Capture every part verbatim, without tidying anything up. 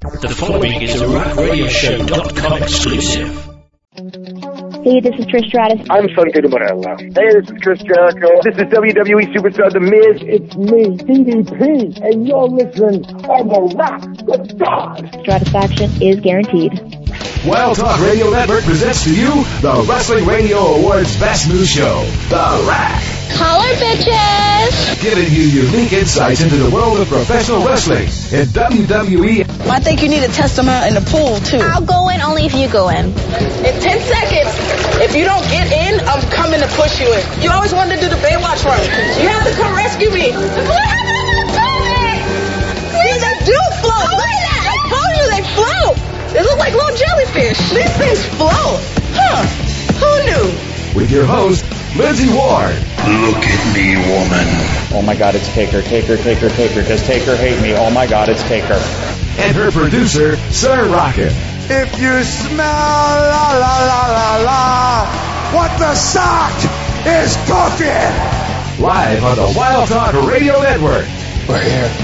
The following is a Rack Radio Show dot com exclusive. Hey, this is Trish Stratus. I'm Santino Marella. Hey, this is Chris Jericho. This is W W E Superstar The Miz. It's me, D D P, and you're listening on the Rock the God. Stratisfaction is guaranteed. Wild Talk Radio Network presents to you the Wrestling Radio Awards Best New Show, The Rack. Holler, bitches! Giving you unique insights into the world of professional wrestling in W W E. I think you need to test them out in the pool, too. I'll go in only if you go in. In ten seconds, if you don't get in, I'm coming to push you in. You always wanted to do the Baywatch run. You have to come rescue me. What happened to the stomach? See, they do float. I told you they float. They look like little jellyfish. These things float. Huh. Who knew? With your host, Lindsay Ward. Look at me, woman. Oh my God, it's Taker, Taker, Taker, Taker. Does Taker hate me? Oh my God, it's Taker. And her producer, Sir Rocket. If you smell la la la la la, what the sock is cooking. Live on the Wild Talk Radio Network. We're here.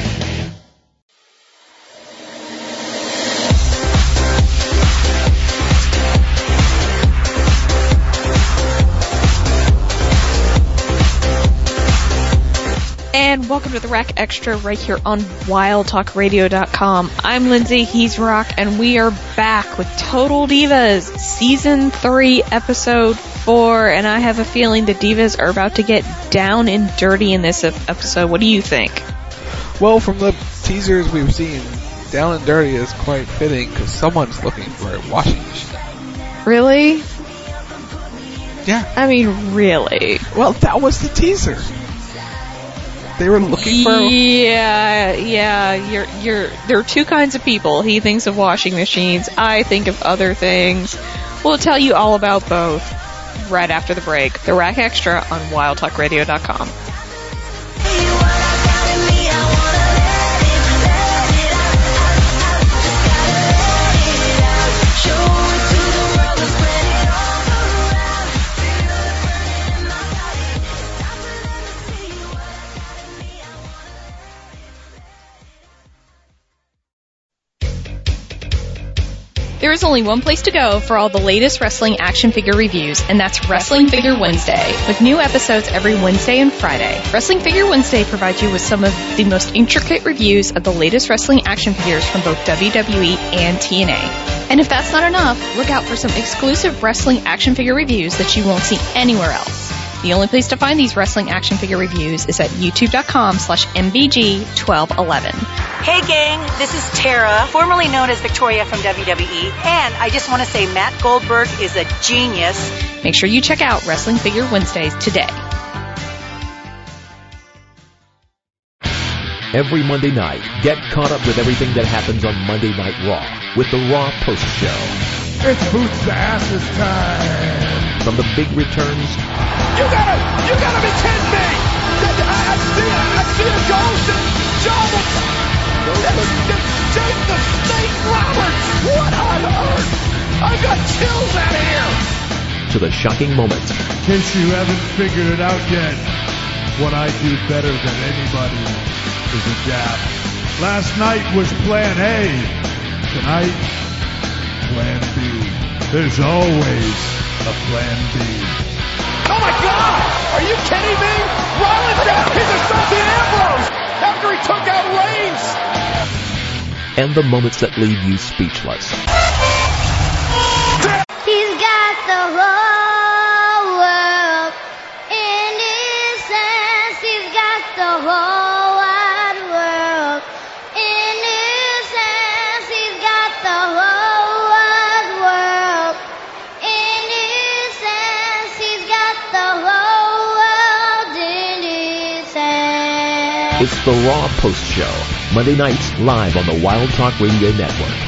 And welcome to the Rack Extra right here on wild talk radio dot com. I'm Lindsay, he's Rock, and we are back with Total Divas, Season three, Episode four, and I have a feeling the Divas are about to get down and dirty in this episode. What do you think? Well, from the teasers we've seen, down and dirty is quite fitting, because someone's looking for a washing machine. Really? Yeah. I mean, really? Well, that was the teaser. They were looking for. Yeah, yeah. You're, you're. There are two kinds of people. He thinks of washing machines. I think of other things. We'll tell you all about both right after the break. The Rack Extra on wild talk radio dot com. There is only one place to go for all the latest wrestling action figure reviews, and that's Wrestling Figure Wednesday, with new episodes every Wednesday and Friday. Wrestling Figure Wednesday provides you with some of the most intricate reviews of the latest wrestling action figures from both W W E and T N A. And if that's not enough, look out for some exclusive wrestling action figure reviews that you won't see anywhere else. The only place to find these wrestling action figure reviews is at youtube.com slash mbg1211. Hey gang, this is Tara, formerly known as Victoria from W W E, and I just want to say Matt Goldberg is a genius. Make sure you check out Wrestling Figure Wednesdays today. Every Monday night, get caught up with everything that happens on Monday Night Raw with the Raw Post Show. It's boots to asses time. From the big returns. You gotta, you gotta be kidding me! I, I see, I see a ghost and John, it's, it's, it's Jake the Snake Roberts! What on earth? I've got chills out here! To the shocking moments. In case you haven't figured it out yet, what I do better than anybody is adapt. Last night was Plan A. Tonight, Plan B. There's always a Plan B. Oh my God! Are you kidding me? Rollins got a piece of Dean Ambrose after he took out Reigns! And the moments that leave you speechless. He's got the whole world in his hands. He's got the whole wide world in his hands. He's got the whole wide world in his hands. He's got the whole world in his hands. It's the Raw Post Show, Monday nights live on the Wild Talk Radio Network.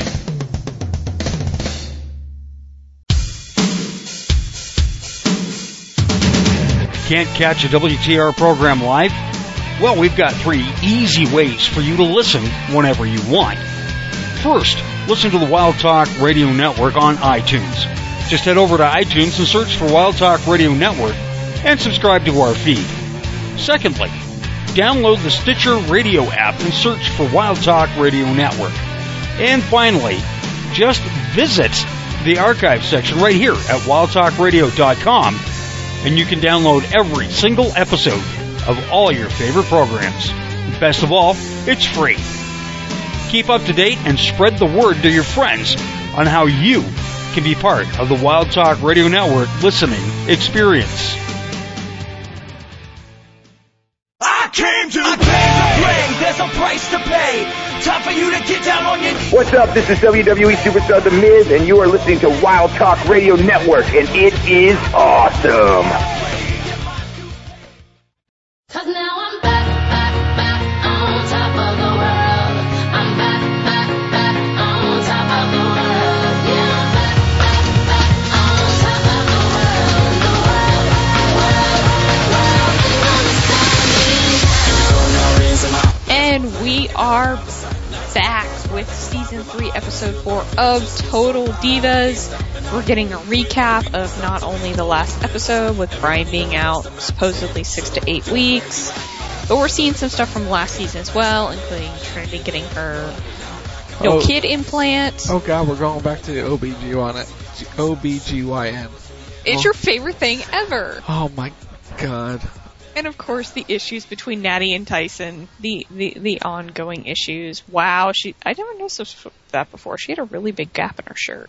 Can't catch a W T R program live? Well, we've got three easy ways for you to listen whenever you want. First, listen to the Wild Talk Radio Network on iTunes. Just head over to iTunes and search for Wild Talk Radio Network and subscribe to our feed. Secondly, download the Stitcher Radio app and search for Wild Talk Radio Network. And finally, just visit the archive section right here at wild talk radio dot com, and you can download every single episode of all your favorite programs. Best of all, it's free. Keep up to date and spread the word to your friends on how you can be part of the Wild Talk Radio Network listening experience. I came to I came to play. There's a price to pay. Time for you to get down on your knees. What's up? This is W W E Superstar The Miz, and you are listening to Wild Talk Radio Network, and it is awesome. Cause now I'm back, back, back on top of the world. I'm back, back, back on top of the world. Yeah, I'm back, back, back on top of the world. The world, world, world. And we are back with season three, episode four of Total Divas. We're getting a recap of not only the last episode with Bryan being out supposedly six to eight weeks, but we're seeing some stuff from last season as well, including Trinity getting her no oh, kid implant. Oh god, we're going back to the O B G Y N. O B G Y N. It's oh. your favorite thing ever. Oh my god. And of course, the issues between Natty and Tyson, the, the, the ongoing issues. Wow, she I never noticed that before. She had a really big gap in her shirt.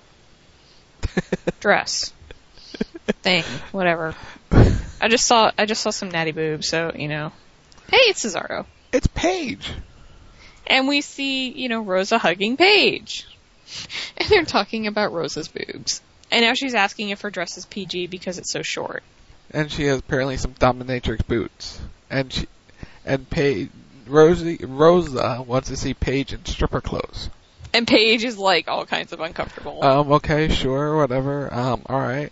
Dress. Thing. Whatever. I just saw I just saw some Natty boobs, so, you know. Hey, it's Cesaro. It's Paige. And we see, you know, Rosa hugging Paige. And they're talking about Rosa's boobs. And now she's asking if her dress is P G because it's so short. And she has apparently some dominatrix boots. And she, and Paige, Rosie, Rosa wants to see Paige in stripper clothes. And Paige is like all kinds of uncomfortable. Um, okay, sure, whatever. Um, alright.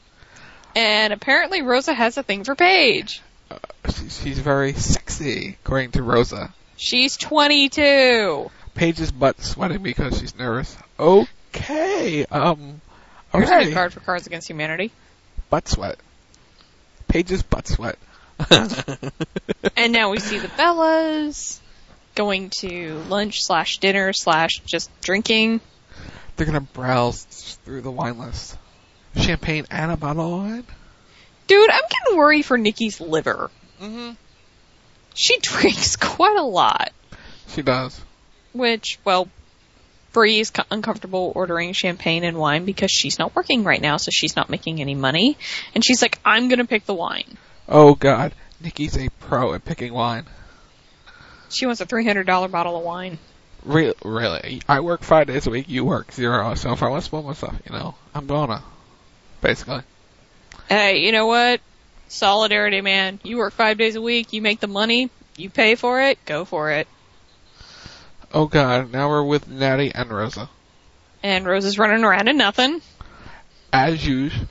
And apparently Rosa has a thing for Paige. Uh, she, she's very sexy, according to Rosa. She's twenty-two. Paige's butt sweating because she's nervous. Okay, um, Here's alright. a new card for Cards Against Humanity. Butt sweat. Paige's butt sweat. And now we see the Bellas going to lunch slash dinner slash just drinking. They're gonna browse through the wine list. Champagne and a bottle of wine? Dude, I'm getting worried for Nikki's liver. Mm-hmm. She drinks quite a lot. She does. Which, well, Bree is uncomfortable ordering champagne and wine because she's not working right now, so she's not making any money. And she's like, I'm gonna pick the wine. Oh god, Nikki's a pro at picking wine. She wants a three hundred dollars bottle of wine. Re- really? I work five days a week, you work zero, so if I want to spoil myself, you know, I'm gonna. Basically. Hey, you know what? Solidarity, man. You work five days a week, you make the money, you pay for it, go for it. Oh god, now we're with Natty and Rosa. And Rosa's running around in nothing. As usual.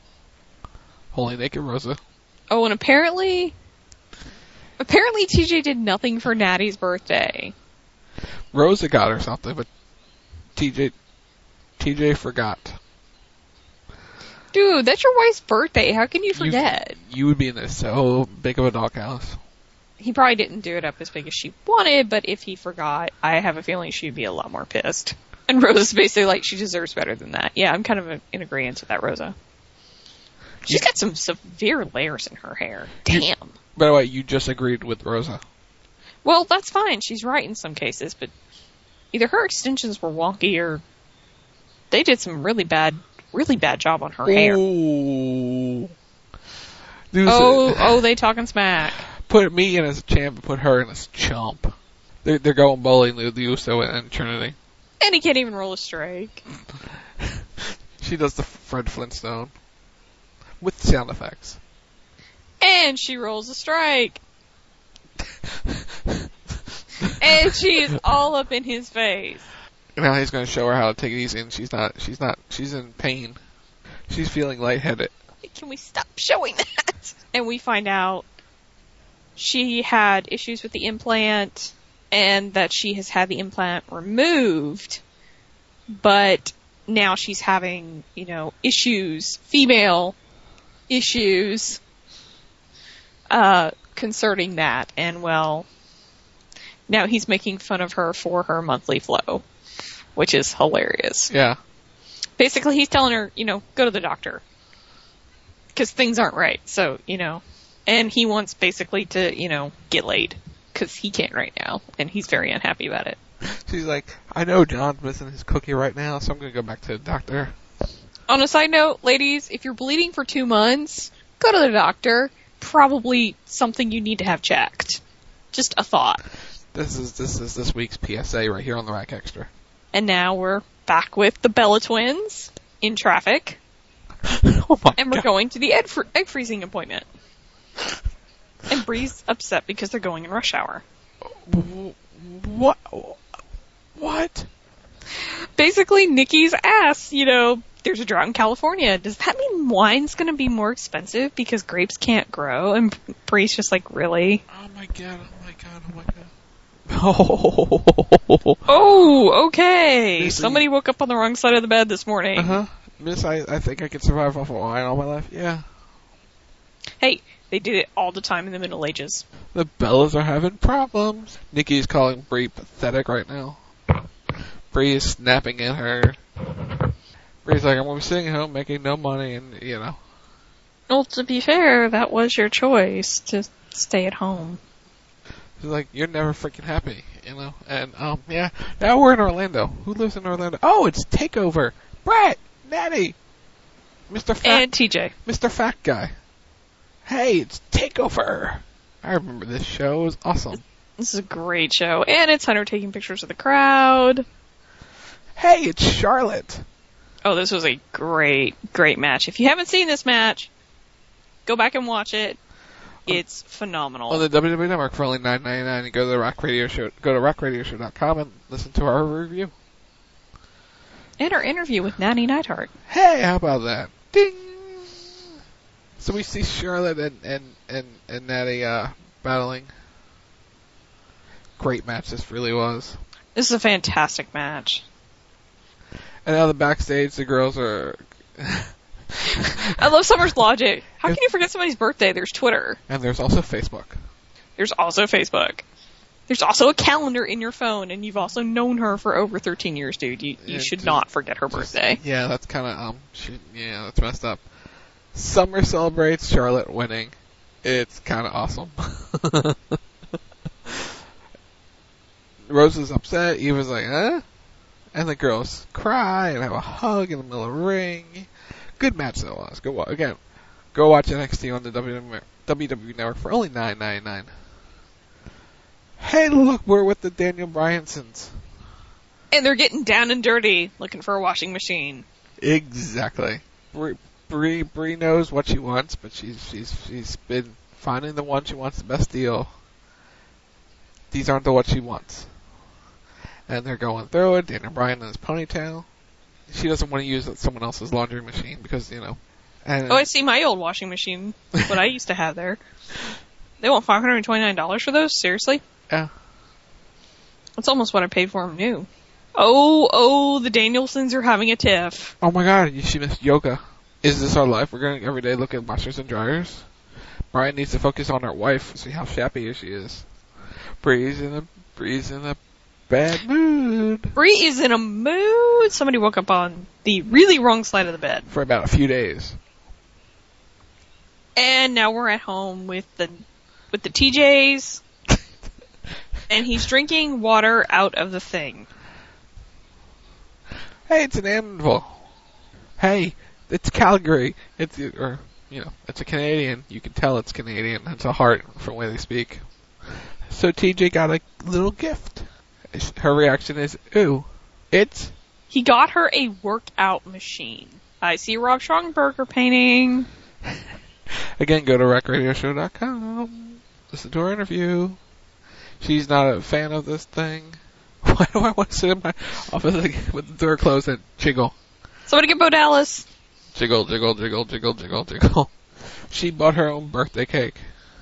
Holy naked Rosa. Oh, and apparently... Apparently T J did nothing for Natty's birthday. Rosa got her something, but T J... T J forgot. Dude, that's your wife's birthday. How can you forget? You, you would be in this so big of a doghouse. He probably didn't do it up as big as she wanted, but if he forgot, I have a feeling she'd be a lot more pissed. And Rosa's basically like, she deserves better than that. Yeah, I'm kind of in agreement with that, Rosa. She's got some severe layers in her hair. Damn. You, by the way, you just agreed with Rosa. Well, that's fine. She's right in some cases, but either her extensions were wonky or they did some really bad, really bad job on her hair. Ooh. Oh, oh, they talking smack. Put me in as a champ and put her in as a chump. They're, they're going bowling with Uso and Trinity. And he can't even roll a strike. She does the Fred Flintstone. With sound effects. And she rolls a strike. And she is all up in his face. Now he's going to show her how to take it easy, and she's not, she's not, she's in pain. She's feeling lightheaded. Can we stop showing that? And we find out she had issues with the implant and that she has had the implant removed, but now she's having, you know, issues, female issues, uh, concerning that. And well, now he's making fun of her for her monthly flow. which is hilarious. Yeah. Basically, he's telling her, you know, go to the doctor. Because things aren't right, so, you know. And he wants basically to, you know, get laid. Because he can't right now, and he's very unhappy about it. She's like, I know John's missing his cookie right now, so I'm going to go back to the doctor. On a side note, ladies, if you're bleeding for two months, go to the doctor. Probably something you need to have checked. Just a thought. This is this is this week's P S A right here on the Rack Extra. And now we're back with the Bella twins in traffic. Oh my and we're God. going to the egg, fr- egg freezing appointment. And Bree's upset because they're going in rush hour. What? What? Basically, Nikki's asked, you know, there's a drought in California. Does that mean wine's going to be more expensive because grapes can't grow? And Bree's just like, really? Oh my God, oh my God, oh my God. Oh, oh okay. Missy. Somebody woke up on the wrong side of the bed this morning. Uh-huh. Miss, I, I think I could survive off of wine all my life. Yeah. Hey, they did it all the time in the Middle Ages. The Bellas are having problems. Nikki's calling Bree pathetic right now. Bree is snapping at her. Bree's like, I'm going to be sitting at home making no money, and, you know. Well, to be fair, that was your choice to stay at home. She's like, you're never freaking happy, you know. And, um, yeah, now we're in Orlando. Who lives in Orlando? Oh, it's Takeover. Brett, Natty, Mister Fat. And T J. Mister Fat Guy. Hey, it's Takeover. I remember this show. It was awesome. This is a great show. And it's Hunter taking pictures of the crowd. Hey, it's Charlotte. Oh, this was a great, great match. If you haven't seen this match, go back and watch it. It's phenomenal. On the W W E Network for only nine ninety-nine. You go to the Rock Radio Show, go to rock radio show dot com and listen to our review. And our interview with Natty Neidhart. Hey, how about that? Ding! So we see Charlotte and, and, and, and Natty uh, battling. Great match this really was. This is a fantastic match. And now the backstage, the girls are... I love Summer's logic. How can you forget somebody's birthday? There's Twitter. And there's also Facebook. There's also Facebook. There's also a calendar in your phone, and you've also known her for over thirteen years, dude. You, you Yeah, should just- not forget her just- birthday. Yeah, that's kind of, um, she, yeah, that's messed up. Summer celebrates Charlotte winning. It's kind of awesome. Rose is upset. Eva's like, huh? And the girls cry and have a hug in the middle of the ring. Good match though, was. Go wa- again. Go watch N X T on the W W E Network for only nine ninety-nine. Hey, look, we're with the Daniel Bryansons. And they're getting down and dirty, looking for a washing machine. Exactly. Brie, Brie, Brie knows what she wants, but she's she's she's been finding the one she wants the best deal. These aren't the what she wants. And they're going through it. Daniel Bryan in his ponytail. She doesn't want to use someone else's laundry machine because, you know. And Oh, I see my old washing machine. What I used to have there. They want five hundred twenty-nine dollars for those? Seriously? Yeah. That's almost what I paid for them new. Oh, oh, the Danielsons are having a tiff. Oh my god, she missed yoga. Is this our life? We're going to every day look at washers and dryers? Bryan needs to focus on her wife, see how shabby she is. Bree's in a, Bree's in a bad mood. Bree is in a mood. Somebody woke up on the really wrong side of the bed. For about a few days. And now we're at home with the with the T Js. And he's drinking water out of the thing. Hey, it's an anvil. Hey, it's Calgary. It's, or, you know, it's a Canadian. You can tell it's Canadian. It's a heart from the way they speak. So T J got a little gift. Her reaction is, ooh, it's... He got her a workout machine. I see Rob Strongberger painting. Again, go to rock radio show dot com. Listen to her interview. She's not a fan of this thing. Why do I want to sit in my office with the door closed and jiggle? Somebody get Bo Dallas. Jiggle, jiggle, jiggle, jiggle, jiggle, jiggle. She bought her own birthday cake.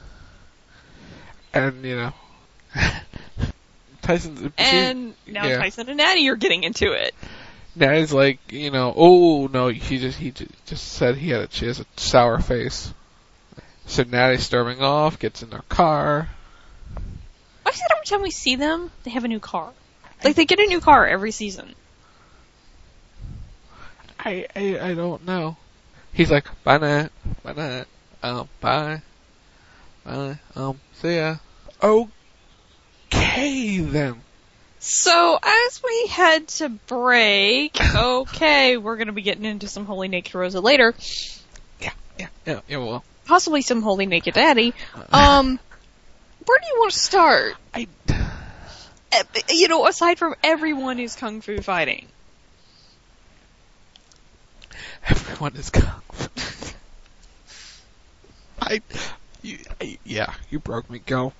And, you know... Tyson... And she, now yeah. Tyson and Natty are getting into it. Natty's like, you know, oh, no, he just he just said he had a, she has a sour face. So Natty's storming off, gets in their car. Why is it every time we see them, they have a new car? Like, they get a new car every season. I, I, I don't know. He's like, bye night, bye night, um, bye, bye, um, see ya. Okay, then. So, as we head to break, okay, we're going to be getting into some Holy Naked Rosa later. Yeah, yeah, yeah, yeah, well. Possibly some Holy Naked Daddy. Um, where do you want to start? I... You know, aside from everyone is Kung Fu fighting. Everyone is Kung Fu. I, you, I, yeah, you broke me, go.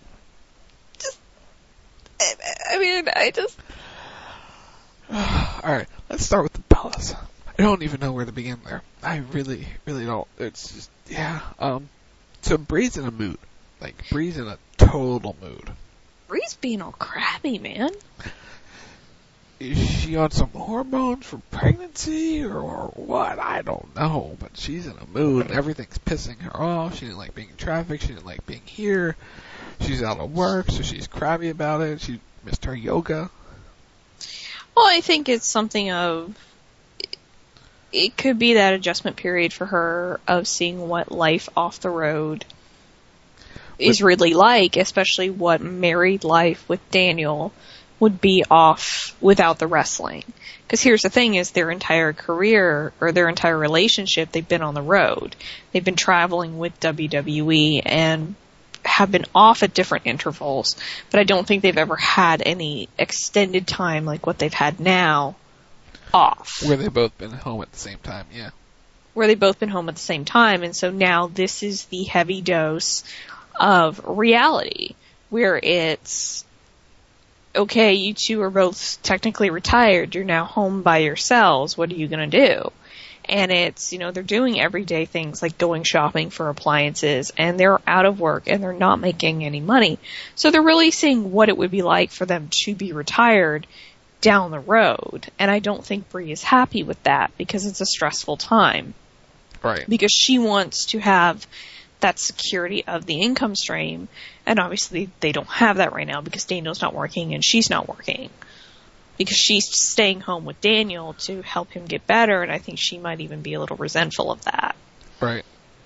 I, I mean, I just... Alright, let's start with the Bellas. I don't even know where to begin there. I really, really don't. It's just, yeah, um, so Bree's in a mood. Like, Bree's in a total mood. Bree's being all crabby, man. Is she on some hormones for pregnancy or, or what? I don't know, but she's in a mood and everything's pissing her off. She didn't like being in traffic. She didn't like being here. She's out of work, so she's crabby about it. She missed her yoga. Well, I think it's something of... It could be that adjustment period for her of seeing what life off the road is really like, especially what married life with Daniel would be off without the wrestling. Because here's the thing is their entire career, or their entire relationship, they've been on the road. They've been traveling with W W E and have been off at different intervals, but I don't think they've ever had any extended time like what they've had now off. Where they've both been home at the same time, yeah. Where they've both been home at the same time, and so now this is the heavy dose of reality, where it's, okay, you two are both technically retired, you're now home by yourselves, what are you gonna do? And it's, you know, they're doing everyday things like going shopping for appliances, and they're out of work, and they're not making any money. So they're really seeing what it would be like for them to be retired down the road. And I don't think Bree is happy with that, because it's a stressful time. Right. Because she wants to have that security of the income stream, and obviously they don't have that right now because Daniel's not working and she's not working. Because she's staying home with Daniel to help him get better, and I think she might even be a little resentful of that. Right.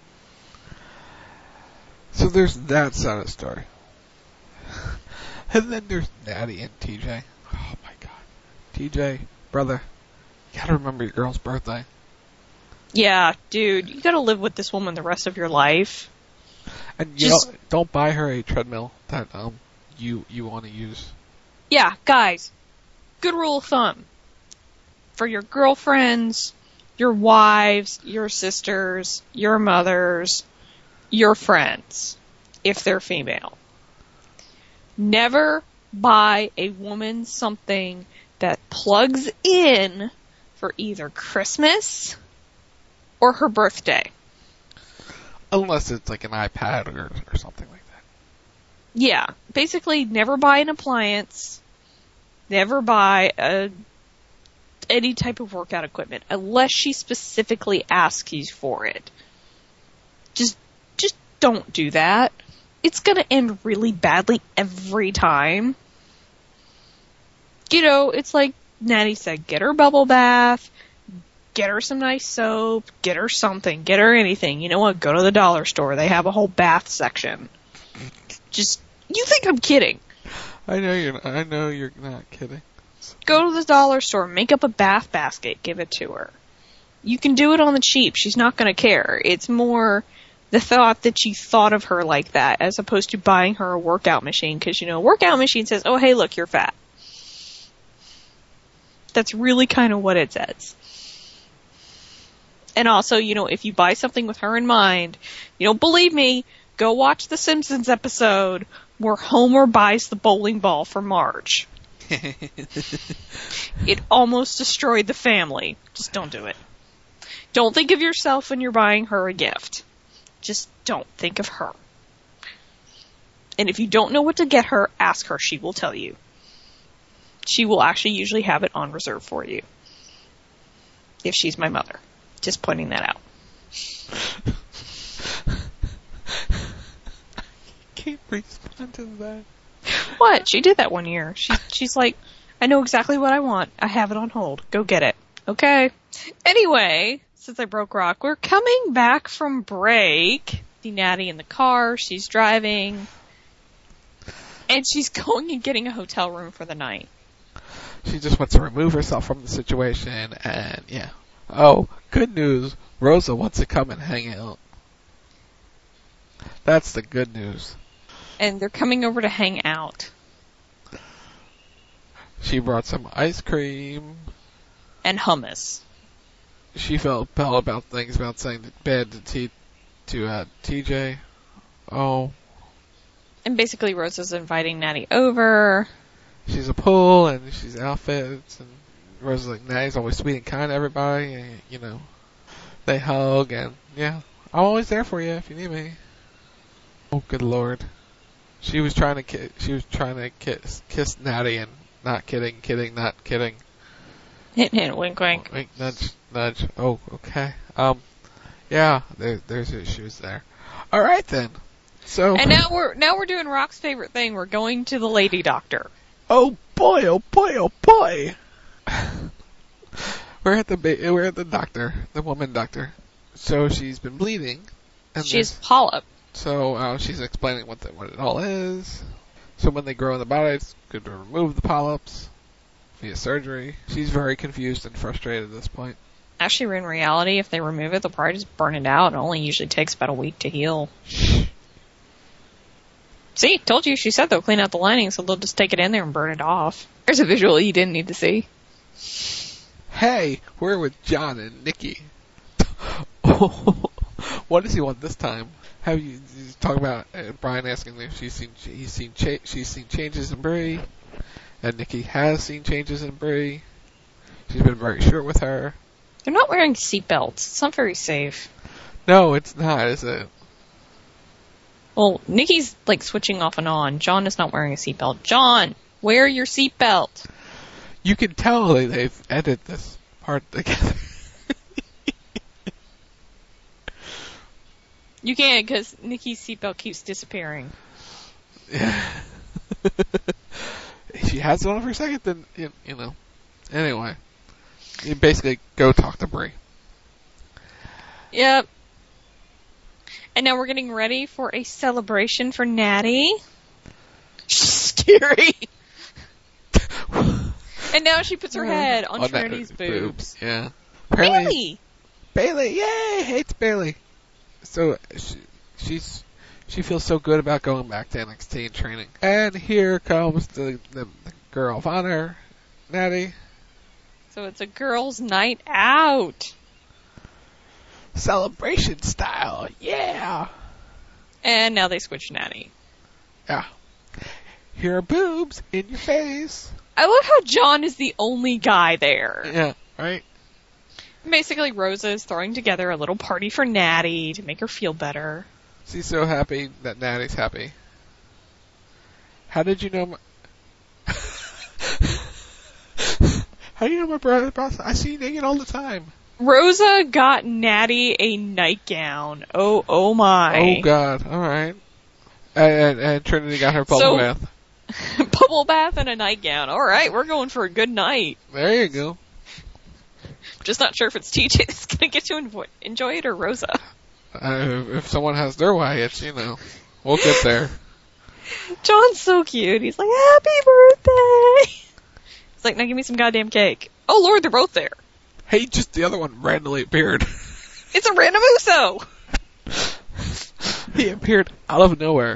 So there's that side of the story. And then there's Natty and T J. Oh my god. T J, brother, you gotta remember your girl's birthday. Yeah, dude, you gotta live with this woman the rest of your life. And you Just, know, don't buy her a treadmill that um you you want to use. Yeah, guys, good rule of thumb. For your girlfriends, your wives, your sisters, your mothers, your friends, if they're female. Never buy a woman something that plugs in for either Christmas or her birthday. Unless it's like an iPad or, or something like that. Yeah, basically never buy an appliance, never buy a, any type of workout equipment, unless she specifically asks you for it. Just, just don't do that. It's gonna end really badly every time. You know, it's like Natty said, get her a bubble bath, get her some nice soap, get her something, get her anything. You know what? Go to the dollar store. They have a whole bath section. Just, you think I'm kidding. I know you're not, I know you're not kidding. Go to the dollar store, make up a bath basket, give it to her. You can do it on the cheap. She's not going to care. It's more the thought that you thought of her like that, as opposed to buying her a workout machine, because, you know, a workout machine says, oh, hey, look, you're fat. That's really kind of what it says. And also, you know, if you buy something with her in mind, you don't believe me, go watch the Simpsons episode where Homer buys the bowling ball for Marge. It almost destroyed the family. Just don't do it. Don't think of yourself when you're buying her a gift. Just don't think of her. And if you don't know what to get her, ask her. She will tell you. She will actually usually have it on reserve for you. If she's my mother. Just pointing that out. Can't respond to that. What? She did that one year. She, she's like, I know exactly what I want. I have it on hold. Go get it. Okay. Anyway, since I broke rock, we're coming back from break. See Natty in the car. She's driving. And she's going and getting a hotel room for the night. She just wants to remove herself from the situation, and yeah. Oh, good news. Rosa wants to come and hang out. That's the good news. And they're coming over to hang out. She brought some ice cream. And hummus. She felt bad about things, about saying bad to T, to uh, T J. Oh. And basically Rosa's inviting Natty over. She's a pool, and she's outfits, and Rosa's like, Natty's always sweet and kind to everybody, and, you know. They hug, and, yeah. I'm always there for you if you need me. Oh, good lord. She was trying to ki- she was trying to kiss, kiss Natty, and not kidding, kidding, not kidding. Hint, hint, wink, wink. Wink, nudge, nudge. Oh, okay. Um, yeah, there, there's issues there. All right then. So. And now we're now we're doing Rock's favorite thing. We're going to the lady doctor. Oh boy! Oh boy! Oh boy! we're at the ba- we're at the doctor, the woman doctor. So she's been bleeding. And she has polyp. So uh, she's explaining what the, what it all is. So when they grow in the body, it's good to remove the polyps via surgery. She's very confused and frustrated at this point. Actually, in reality, if they remove it, they'll probably just burn it out. It only usually takes about a week to heal. See, told you. She said they'll clean out the lining, so they'll just take it in there and burn it off. There's a visual you didn't need to see. Hey, we're with John and Nikki. What does he want this time? Have you, you talk about uh, Brian asking if she's seen he's seen cha- she's seen changes in Brie, and Nikki has seen changes in Brie. She's been very short with her. They're not wearing seatbelts. It's not very safe. No, it's not, is it? Well, Nikki's like switching off and on. John is not wearing a seatbelt. John, wear your seatbelt. You can tell they, they've edited this part together. You can't, because Nikki's seatbelt keeps disappearing. Yeah. If she has it on for a second, then, you, you know. Anyway. You basically go talk to Brie. Yep. And now we're getting ready for a celebration for Natty. Scary. And now she puts her head on, on Trinity's boobs. boobs. Yeah. Apparently, Bailey! Bailey, yay! Hates Bailey. So she, she's she feels so good about going back to N X T and training. And here comes the, the, the girl of honor, Natty. So it's a girls' night out. Celebration style, yeah. And now they switch Natty. Yeah. Here are boobs in your face. I love how John is the only guy there. Yeah, right? Basically, Rosa is throwing together a little party for Natty to make her feel better. She's so happy that Natty's happy. How did you know my... How do you know my brother? I see you naked all the time. Rosa got Natty a nightgown. Oh, oh my. Oh God, alright. And, and, and Trinity got her bubble so, bath. Bubble bath and a nightgown. Alright, we're going for a good night. There you go. Just not sure if it's T J that's going to get to enjoy, enjoy it or Rosa. Uh, if someone has their way, it's, you know, we'll get there. John's so cute. He's like, happy birthday! He's like, now give me some goddamn cake. Oh Lord, they're both there. Hey, just the other one randomly appeared. It's a random Uso! He appeared out of nowhere.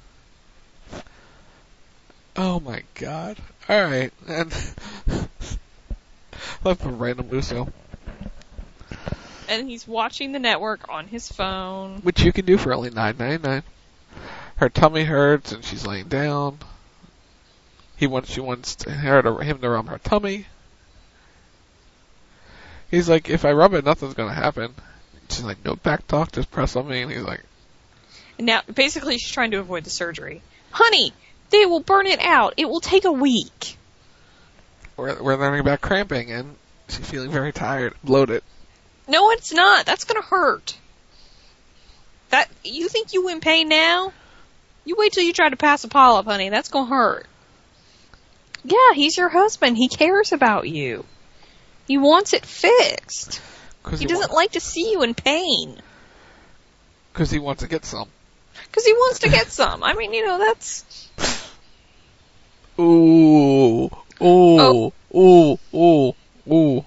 Oh my God. Alright, and... Left a random Uso. And he's watching the network on his phone. Which you can do for only nine ninety-nine. Her tummy hurts and she's laying down. He wants, she wants to, her to, him to rub her tummy. He's like, if I rub it, nothing's gonna happen. She's like, no back talk, just press on me. And he's like... And now, basically, she's trying to avoid the surgery. Honey, they will burn it out. It will take a week. We're, we're learning about cramping, and she's feeling very tired, bloated. No, it's not. That's gonna hurt. That, you think you in pain now? You wait till you try to pass a polyp, honey. That's gonna hurt. Yeah, he's your husband. He cares about you. He wants it fixed. Cause He he doesn't wa- like to see you in pain. Because he wants to get some. Because he wants to get some. I mean, you know, that's... Ooh. Ooh. Oh. Ooh. Ooh. Ooh.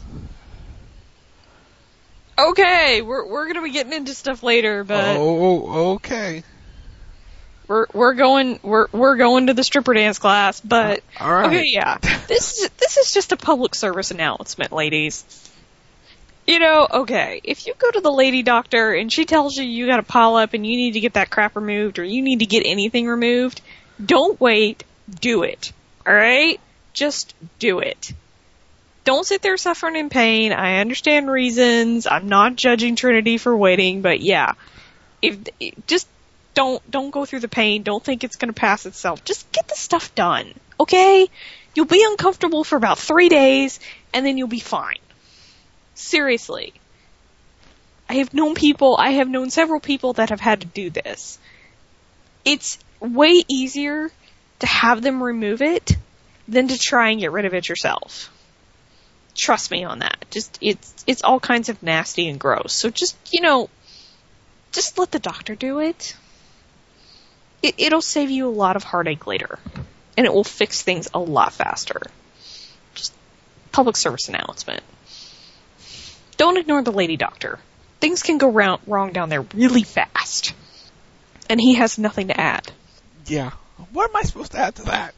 Okay, we're we're gonna be getting into stuff later, but Oh, okay. we're we're going we're we're going to the stripper dance class. But All right. okay, yeah, this is this is just a public service announcement, ladies. You know, okay, if you go to the lady doctor and she tells you you got a polyp and you need to get that crap removed or you need to get anything removed, don't wait, do it. All right, just do it. Don't sit there suffering in pain. I understand reasons. I'm not judging Trinity for waiting, but yeah, if just don't don't go through the pain. Don't think it's going to pass itself. Just get the stuff done, okay? You'll be uncomfortable for about three days, and then you'll be fine. Seriously, I have known people. I have known several people that have had to do this. It's way easier to have them remove it than to try and get rid of it yourself. Trust me on that. Just, it's, it's all kinds of nasty and gross. So just, you know, just let the doctor do it. It, it'll save you a lot of heartache later. And it will fix things a lot faster. Just public service announcement. Don't ignore the lady doctor. Things can go round, wrong down there really fast. And he has nothing to add. Yeah. What am I supposed to add to that?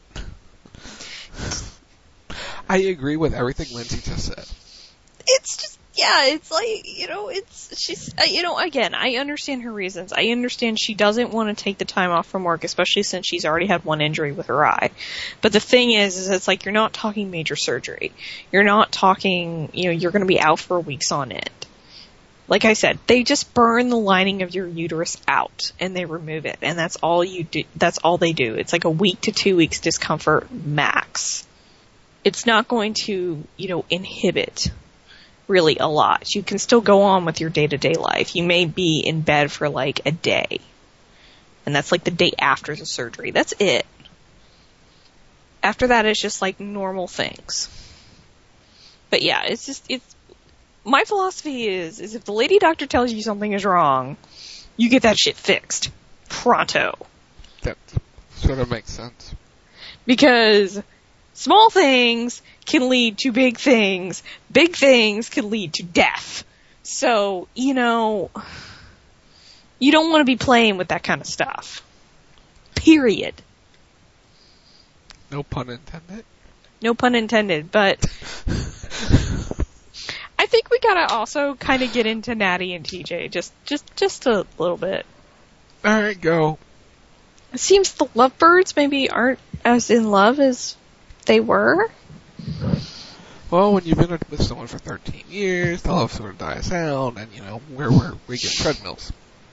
I agree with everything Lindsay just said. It's just, yeah, it's like, you know, it's, she's, uh, you know, again, I understand her reasons. I understand she doesn't want to take the time off from work, especially since she's already had one injury with her eye. But the thing is, is it's like, you're not talking major surgery. You're not talking, you know, you're going to be out for weeks on end. Like I said, they just burn the lining of your uterus out and they remove it. And that's all you do, that's all they do. It's like a week to two weeks discomfort max. It's not going to, you know, inhibit really a lot. You can still go on with your day-to-day life. You may be in bed for like a day. And that's like the day after the surgery. That's it. After that, it's just like normal things. But yeah, it's just, it's, my philosophy is, is if the lady doctor tells you something is wrong, you get that shit fixed. Pronto. That sort of makes sense. Because small things can lead to big things. Big things can lead to death. So, you know, you don't want to be playing with that kind of stuff. Period. No pun intended. No pun intended, but I think we gotta also kind of get into Natty and T J, just, just, just a little bit. Alright, go. It seems the lovebirds maybe aren't as in love as they were. Well, when you've been with someone for thirteen years, the love sort of dies down, and you know, where where we get treadmills.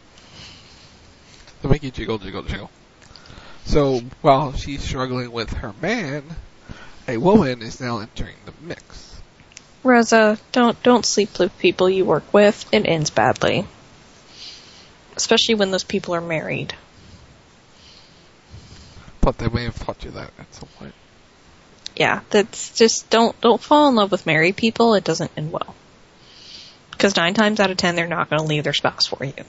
To make you jiggle, jiggle, jiggle. So, while she's struggling with her man, a woman is now entering the mix. Rosa, don't don't sleep with people you work with. It ends badly. Especially when those people are married. But they may have taught you that at some point. Yeah, that's just, don't don't fall in love with married people. It doesn't end well. Because nine times out of ten, they're not going to leave their spouse for you.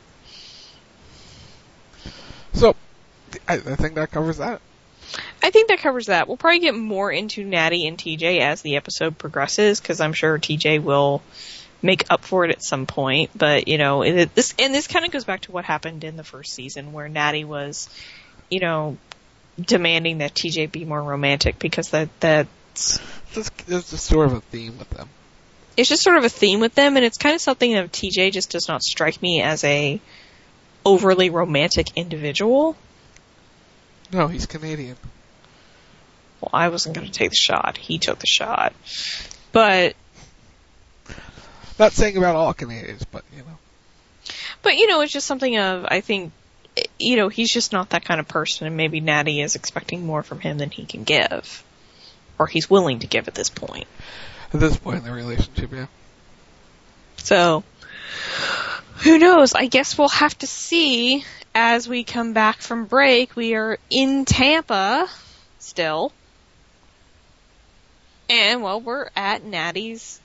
So, I, I think that covers that. I think that covers that. We'll probably get more into Natty and T J as the episode progresses, because I'm sure T J will make up for it at some point. But, you know, it, this and this kind of goes back to what happened in the first season, where Natty was, you know, demanding that T J be more romantic, because that that's There's, there's just sort of a theme with them. It's just sort of a theme with them, and it's kind of something that T J just does not strike me as a overly romantic individual. No, he's Canadian. Well, I wasn't going to take the shot. He took the shot. But not saying about all Canadians, but, you know. But, you know, it's just something of, I think, you know, he's just not that kind of person, and maybe Natty is expecting more from him than he can give. Or he's willing to give at this point. At this point in the relationship, yeah. So, who knows? I guess we'll have to see as we come back from break. We are in Tampa still. And, well, we're at Natty's.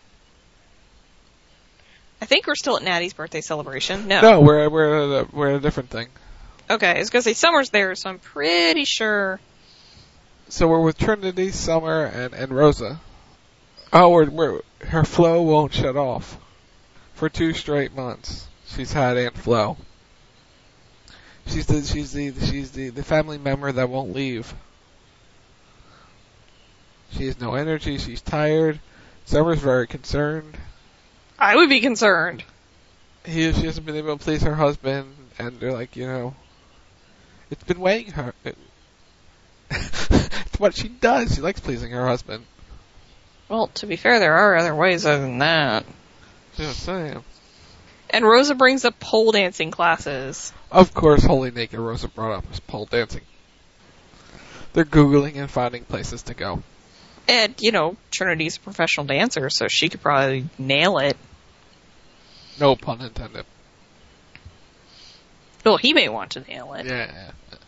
I think we're still at Natty's birthday celebration. No. No, we're, we're, at a, we're at a different thing. Okay, I was going to say Summer's there, so I'm pretty sure. So we're with Trinity, Summer, and, and Rosa. Oh, we're, we're, her flow won't shut off. For two straight months, she's had Aunt Flo. She's the she's the she's the, the family member that won't leave. She has no energy. She's tired. Summer's very concerned. I would be concerned. He she hasn't been able to please her husband, and they're like, you know, it's been weighing her. It, it's what she does. She likes pleasing her husband. Well, to be fair, there are other ways other than that. Just saying. And Rosa brings up pole dancing classes. Of course, Holy Naked Rosa brought up is pole dancing. They're Googling and finding places to go. And, you know, Trinity's a professional dancer, so she could probably nail it. No pun intended. Well, he may want to nail it. Yeah.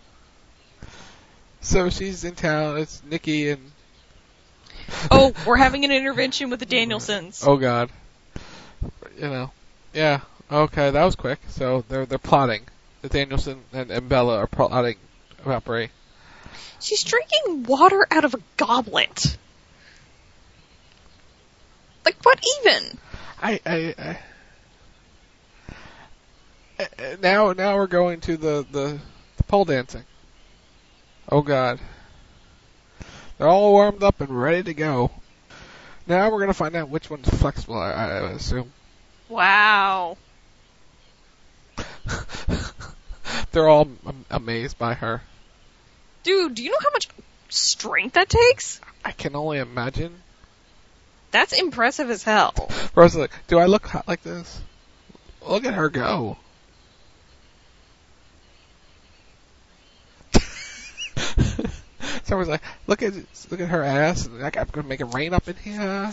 So she's in town. It's Nikki and... Oh, we're having an intervention with the Danielsons. Oh, God. You know. Yeah. Okay, that was quick. So they're they're plotting. The Danielson and, and Bella are plotting about Bray. She's drinking water out of a goblet. Like, what even? I, I, I now now we're going to the, the, the pole dancing. Oh, God. They're all warmed up and ready to go. Now we're going to find out which one's flexible, I, I assume. Wow. They're all am- amazed by her. Dude, do you know how much strength that takes? I can only imagine. That's impressive as hell. Rosa's like, do I look hot like this? Look at her go. Someone's like, look at look at her ass. And like, I'm gonna make it rain up in here.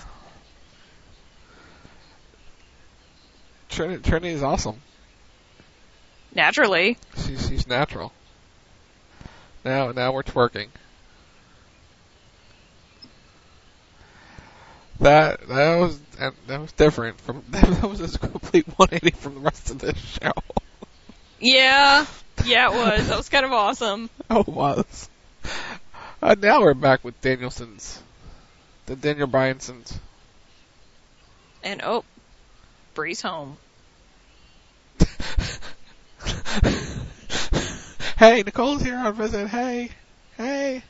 Trinity, Trinity is awesome. Naturally. She's she's natural. Now now we're twerking. That that was that was different from that was a complete one eighty from the rest of this show. Yeah, yeah, it was. That was kind of awesome. Oh, it was. Uh, now we're back with Danielsons, the Daniel Bryansons. And oh, Bree's home. Hey, Nicole's here on visit. Hey, hey.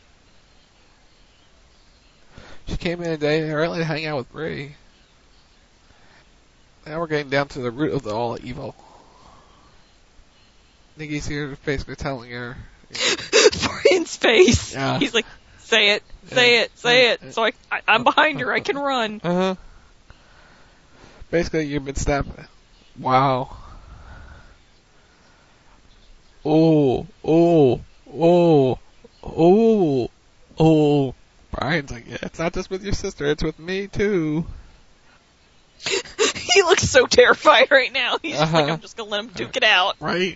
She came in a day early to hang out with Bree. Now we're getting down to the root of the all evil. Nikki's here basically telling her. Brian's face. Yeah. He's like, say it, say Yeah. it, say Yeah. it. So I, I, I'm behind her. I can run. Uh-huh. Basically, you've been snapping. Wow. Oh, oh, oh, oh, oh. Brian's like, yeah, it's not just with your sister, it's with me too. He looks so terrified right now. He's just Uh-huh. like, I'm just gonna let him duke it out. Right.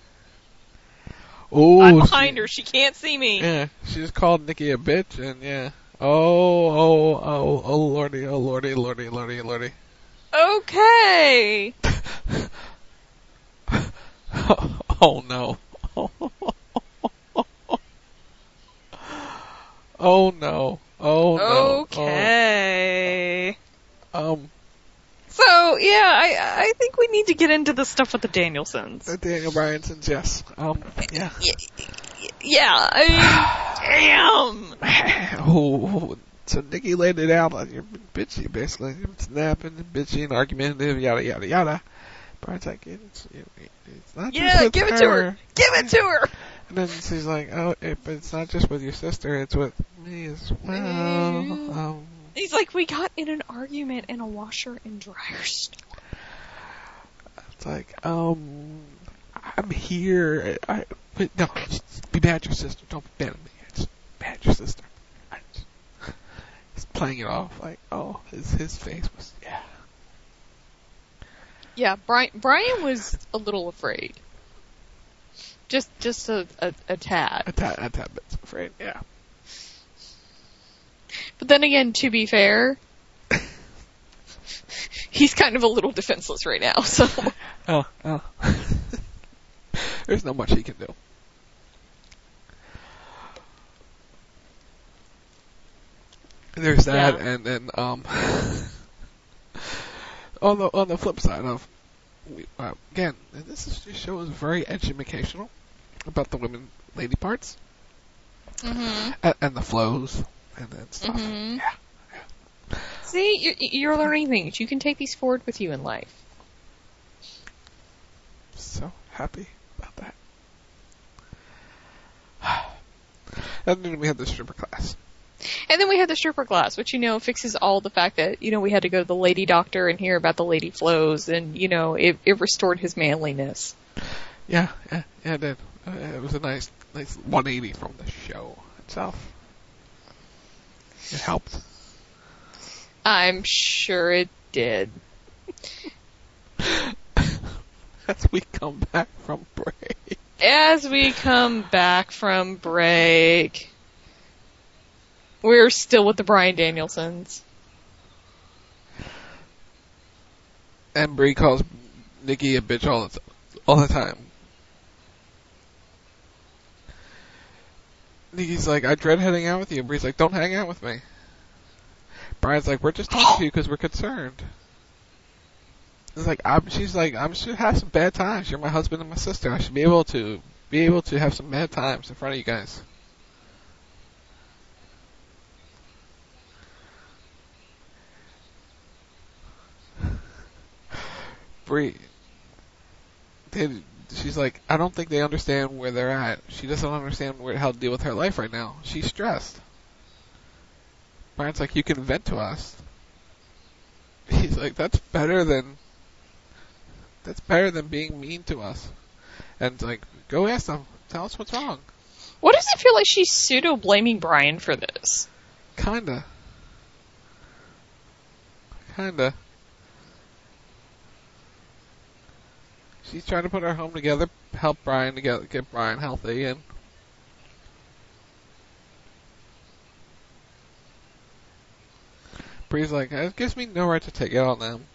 Oh, I'm behind she, her. She can't see me. Yeah, she just called Nikki a bitch, and yeah. Oh, oh, oh, oh, lordy, oh, lordy, lordy, lordy, lordy. Okay. Oh, no. Oh, no. Oh, no. Okay. Oh. Um. So, yeah, I I think we need to get into the stuff with the Danielsons. The Daniel Bryansons, yes. Um, yeah. Yeah, I mean, damn. Oh, so Nikki laid it out on your bitchy, basically. You're snapping and bitchy and argumentative, yada, yada, yada. Brian's like, it's, it's not just Yeah, with give her. it to her. Give it to her. And then she's like, oh, it, but it's not just with your sister, it's with me as well. Um, He's like, we got in an argument in a washer and dryer store. It's like, um, I'm here. I, but no, just be mad at your sister. Don't be mad at me. Just be mad at your sister. I just, he's playing it off like, oh, his his face was, yeah. Yeah, Brian, Brian was a little afraid. Just just a, a, a tad. A tad, a tad bit afraid, yeah. But But then again, to be fair, he's kind of a little defenseless right now, so. Oh, oh. There's not much he can do. There's that, Yeah. and then, um, on the, on the flip side of, we, uh, again, this, is, this show is very educational about the women lady parts. Mm-hmm. And, and the flows and then stuff. Mm-hmm. Yeah. yeah. See, you're, you're learning things. You can take these forward with you in life. So happy about that. And then we had the stripper class. And then we had the stripper class, which, you know, fixes all the fact that, you know, we had to go to the lady doctor and hear about the lady flows, and, you know, it, it restored his manliness. Yeah, yeah, yeah, it did. Uh, it was a nice, nice one eighty from the show itself. It helped. I'm sure it did. As we come back from break. As we come back from break, we're still with the Bryan Danielsons. And Brie calls Nikki a bitch all the, all the time. Nikki's like, I dread heading out with you. And Brie's like, don't hang out with me. Brian's like, we're just talking to you because we're concerned. It's like, I'm, she's like, I should have some bad times. You're my husband and my sister. I should be able to be able to have some bad times in front of you guys. Brie, they, she's like, I don't think they understand where they're at. She doesn't understand where, how to deal with her life right now. She's stressed. Brian's like, you can vent to us. He's like, that's better than, that's better than being mean to us. And it's like, go ask them. Tell us what's wrong. What does it feel like she's pseudo-blaming Brian for this? Kinda. Kinda. She's trying to put our home together, help Brian to get, get Brian healthy, and Bree's like, it gives me no right to take it on them.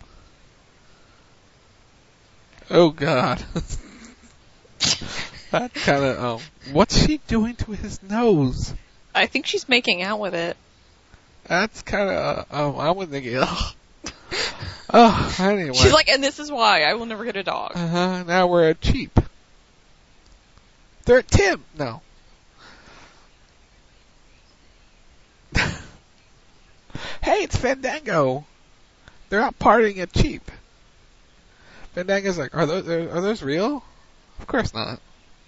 Oh God. That kind of, um, what's she doing to his nose? I think she's making out with it. That's kind of, uh, um, I'm with Nikki. Ugh. Oh, anyway. She's like, and this is why I will never get a dog. Uh-huh, now we're at cheap. They're at Tim. No. Hey, it's Fandango. They're out partying at cheap. Fandango's like, are those, are those real? Of course not.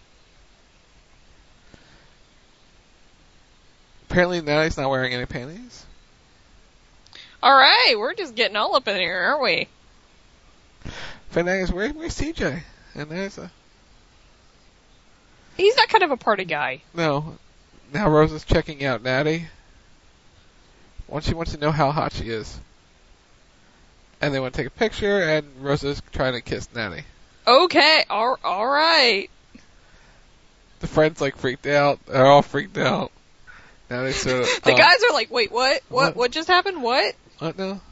Apparently Natalie's not wearing any panties. Alright, we're just getting all up in here, aren't we? Fandango's, where, where's T J? And there's a... He's that kind of a party guy. No. Now Rose is checking out Natty. Once she wants to know how hot she is. And they want to take a picture, and Rose is trying to kiss Natty. Okay, all, alright. The friends like freaked out. They're all freaked out. Now they sort of, the um, guys are like, wait, what? What? What? What just happened? What? What now?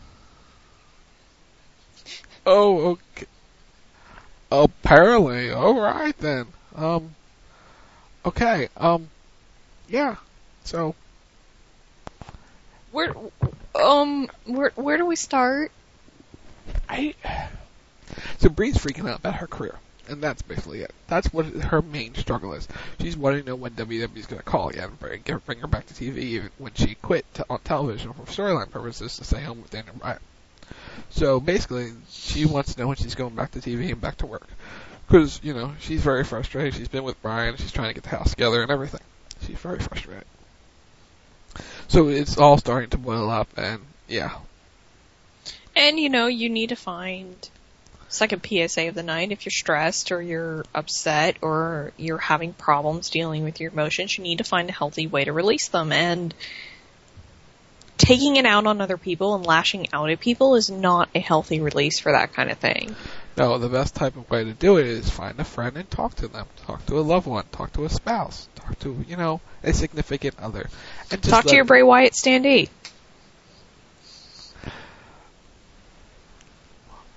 Oh, okay. Apparently. Alright then. Um, okay, um, yeah. So. Where, um, where, where do we start? I, so Bree's freaking out about her career. And that's basically it. That's what her main struggle is. She's wanting to know when W W E's going to call again and bring, bring her back to T V, even when she quit to, on television for storyline purposes to stay home with Daniel Bryan. So basically, she wants to know when she's going back to T V and back to work. Because, you know, she's very frustrated. She's been with Bryan. She's trying to get the house together and everything. She's very frustrated. So it's all starting to boil up, and yeah. And, you know, you need to find... It's like a P S A of the night. If you're stressed or you're upset or you're having problems dealing with your emotions, you need to find a healthy way to release them. And taking it out on other people and lashing out at people is not a healthy release for that kind of thing. No, the best type of way to do it is find a friend and talk to them. Talk to a loved one. Talk to a spouse. Talk to, you know, a significant other. And just talk to your Bray Wyatt standee.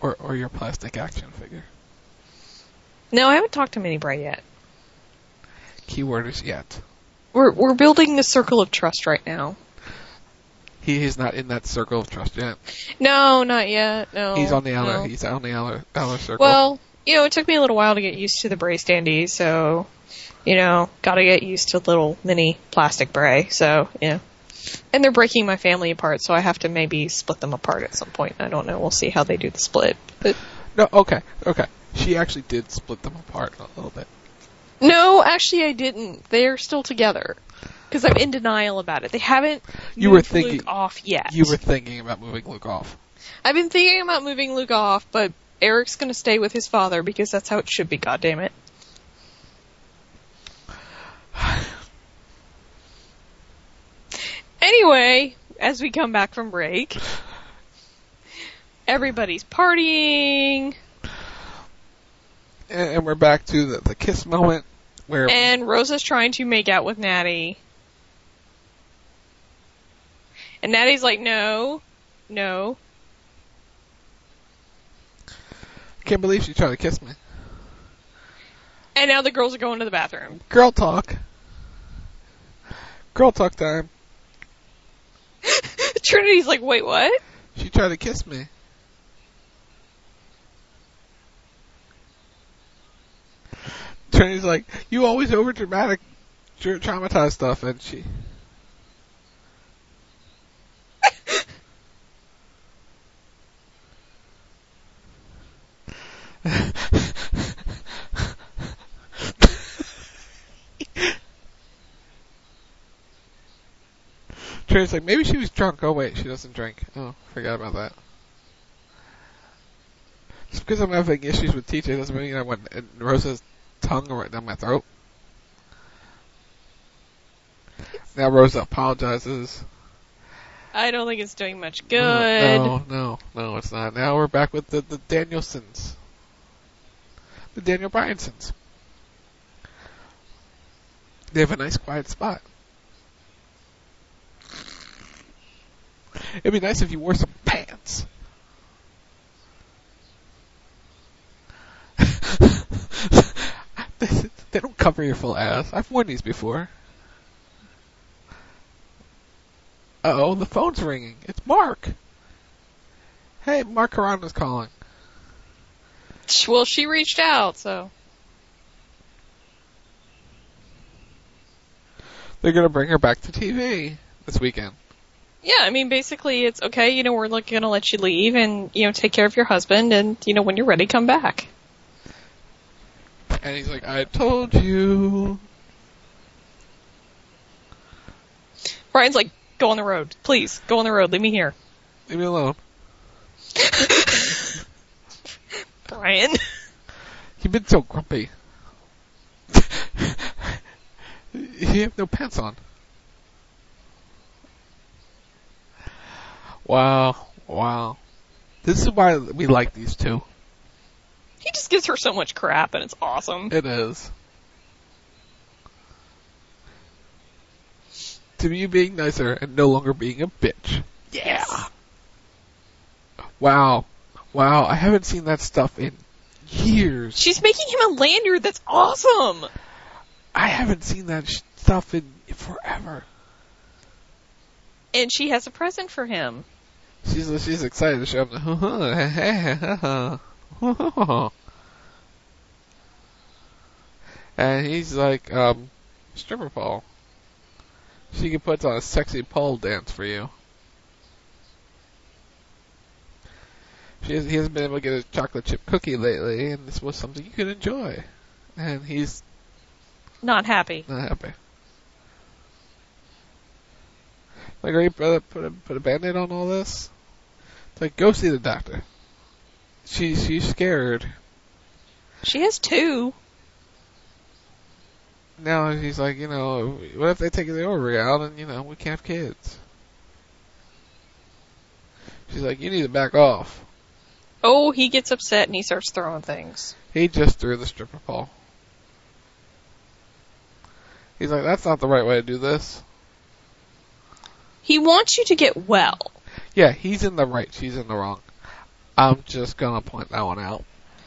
Or or your plastic action figure. No, I haven't talked to Mini Bray yet. Keyword is yet. We're we're building a circle of trust right now. He is not in that circle of trust yet. No, not yet. No. He's on the outer. no. He's on the outer, outer circle. Well, you know, it took me a little while to get used to the Bray standee, so you know, got to get used to little mini plastic Bray. So yeah, and they're breaking my family apart, so I have to maybe split them apart at some point. I don't know. We'll see how they do the split. But no, okay, okay. She actually did split them apart a little bit. no, actually, I didn't. They're still together. Because I'm in denial about it. They haven't You moved were thinking Luke off yet. You were thinking about moving Luke off. I've been thinking about moving Luke off, but Eric's going to stay with his father because that's how it should be, goddammit. Anyway, as we come back from break, everybody's partying. And, and we're back to the, the kiss moment where... And Rosa's trying to make out with Natty. And Natty's like, no, no. I can't believe she tried to kiss me. And now the girls are going to the bathroom. Girl talk. Girl talk time. Trinity's like, wait, what? She tried to kiss me. Trinity's like, you always over dramatic, traumatized stuff, and she... Trinity's like, maybe she was drunk. Oh wait, she doesn't drink. Oh, forgot about that. Just because I'm having issues with T J doesn't mean I want Rosa's tongue right down my throat. Now Rosa apologizes. I don't think it's doing much good. No, no, no, it's not. Now we're back with the, the Danielsons. The Daniel Bryansons. They have a nice quiet spot. It'd be nice if you wore some pants. they, they don't cover your full ass. I've worn these before. Uh-oh, the phone's ringing. It's Mark. Hey, Mark Carano's calling. Well, she reached out, so... They're going to bring her back to T V this weekend. Yeah, I mean, basically, it's okay, you know, we're going to let you leave and, you know, take care of your husband, and, you know, when you're ready, come back. And he's like, I told you. Brian's like, go on the road. Please, go on the road. Leave me here. Leave me alone. Brian. You've been so grumpy. You have no pants on. Wow, wow. This is why we like these two. He just gives her so much crap, and it's awesome. It is. To you being nicer and no longer being a bitch. Yeah. Wow. Wow, I haven't seen that stuff in years. She's making him a lanyard. That's awesome. I haven't seen that sh- stuff in forever. And she has a present for him. She's she's excited to show him. And he's like, um, stripper pole. She can put on a sexy pole dance for you. She has, he hasn't been able to get a chocolate chip cookie lately, and this was something you could enjoy. And he's not happy. Not happy. Like, are you put a, put a, put a Band-Aid on all this? It's like, go see the doctor. She, she's scared. She has two. Now he's like, you know, what if they take the ovary out and, you know, we can't have kids? She's like, you need to back off. Oh, he gets upset and he starts throwing things. He just threw the stripper pole. He's like, that's not the right way to do this. He wants you to get well. Yeah, he's in the right, she's in the wrong. I'm just gonna point that one out.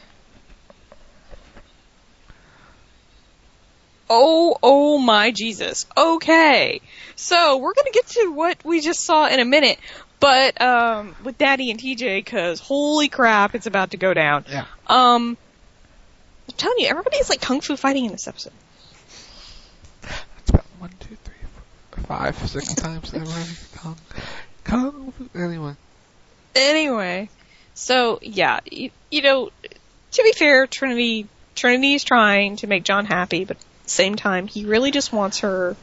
Oh, oh my Jesus. Okay. So, we're gonna get to what we just saw in a minute, but, um, with Daddy and T J, cause holy crap, it's about to go down. Yeah. Um, I'm telling you, everybody's like kung fu fighting in this episode. It's about one, two, three, four, five, six times already. Kung, kung fu, anyway. Anyway. So, yeah, you, you know, to be fair, Trinity, Trinity is trying to make John happy, but at the same time, he really just wants her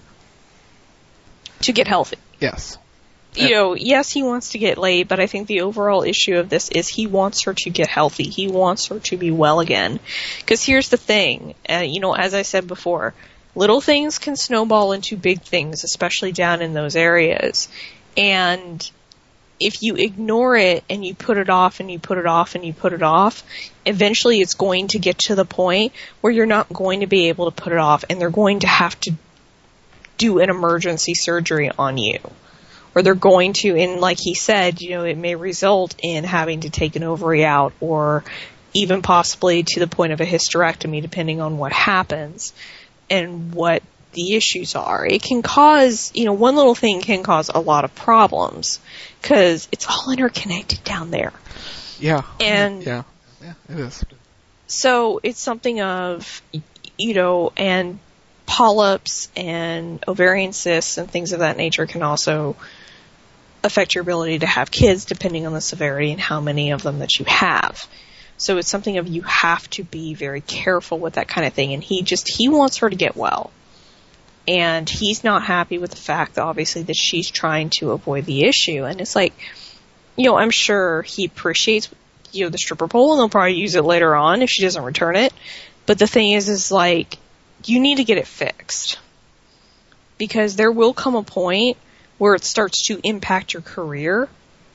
to get healthy. Yes. You know, yes, he wants to get laid, but I think the overall issue of this is he wants her to get healthy. He wants her to be well again. Because here's the thing, uh, you know, as I said before, little things can snowball into big things, especially down in those areas. And if you ignore it and you put it off and you put it off and you put it off, eventually it's going to get to the point where you're not going to be able to put it off and they're going to have to do an emergency surgery on you. Or they're going to, and like he said, you know, it may result in having to take an ovary out or even possibly to the point of a hysterectomy depending on what happens and what the issues are. It can cause, you know, one little thing can cause a lot of problems because it's all interconnected down there. Yeah. And yeah, yeah, it is. So it's something of, you know, and polyps and ovarian cysts and things of that nature can also affect your ability to have kids depending on the severity and how many of them that you have. So it's something of you have to be very careful with that kind of thing. And he just, he wants her to get well. And he's not happy with the fact, obviously, that she's trying to avoid the issue. And it's like, you know, I'm sure he appreciates, you know, the stripper pole and they'll probably use it later on if she doesn't return it. But the thing is, is like, you need to get it fixed. Because there will come a point where it starts to impact your career.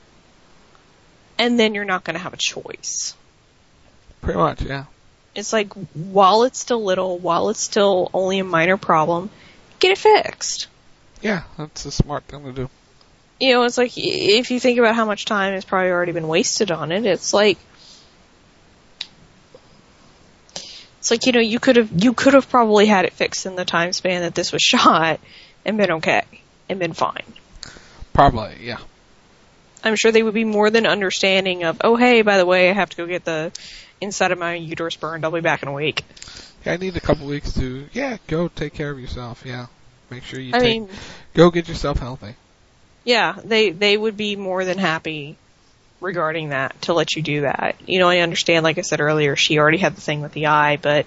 And then you're not going to have a choice. Pretty much, yeah. It's like, while it's still little, while it's still only a minor problem, get it fixed. Yeah, that's a smart thing to do. You know, it's like, if you think about how much time has probably already been wasted on it, it's like, it's like, you know, you could have, you could have probably had it fixed in the time span that this was shot and been okay, and been fine. Probably, yeah. I'm sure they would be more than understanding of, oh hey, by the way, I have to go get the inside of my uterus burned, I'll be back in a week. Yeah, I need a couple weeks to, yeah, go take care of yourself, yeah. Make sure you I take, mean, go get yourself healthy. Yeah, they, they would be more than happy regarding that, to let you do that. You know, I understand, like I said earlier, she already had the thing with the eye, but